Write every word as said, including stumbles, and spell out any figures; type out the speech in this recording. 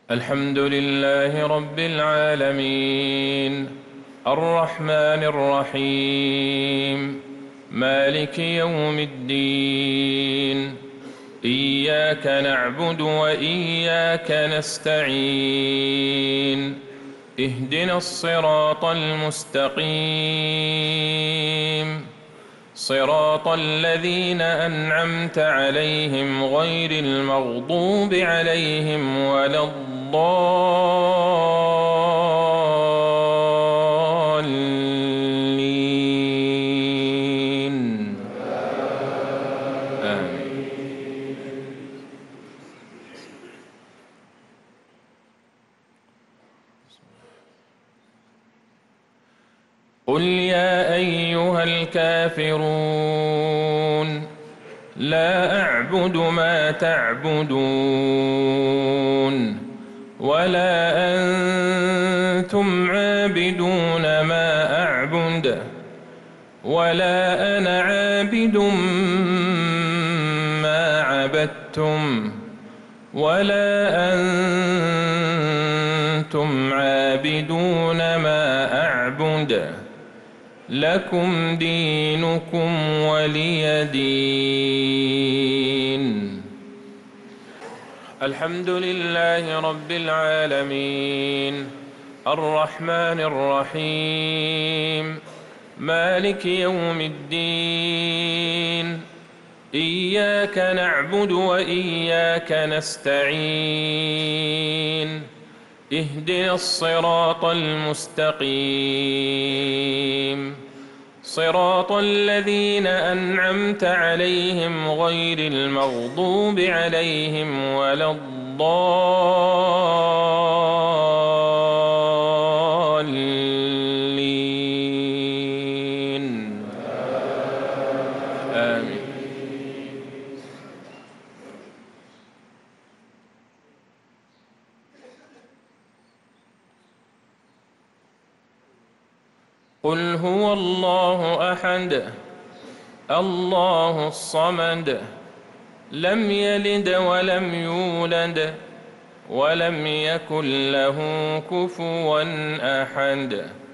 الحمد لله رب العالمين الرحمن الرحيم مالك يوم الدين إياك نعبد وإياك نستعين اهدنا الصراط المستقيم صراط الذين أنعمت عليهم غير المغضوب عليهم ولا الضالين آمين. قل يا أيها الكافرون لا أعبد ما تعبدون ولا أنتم عابدون ما أعبد ولا أنا عابد ما عبدتم ولا أنتم عابدون ما أعبد لكم دينكم ولي دين. الحمد لله رب العالمين الرحمن الرحيم مالك يوم الدين إياك نعبد وإياك نستعين اهدنا الصراط المستقيم صراط الذين أنعمت عليهم غير المغضوب عليهم ولا الضالين آمين. قل هو الله أحد الله الصمد لم يلد ولم يولد ولم يكن له كفوا أحد.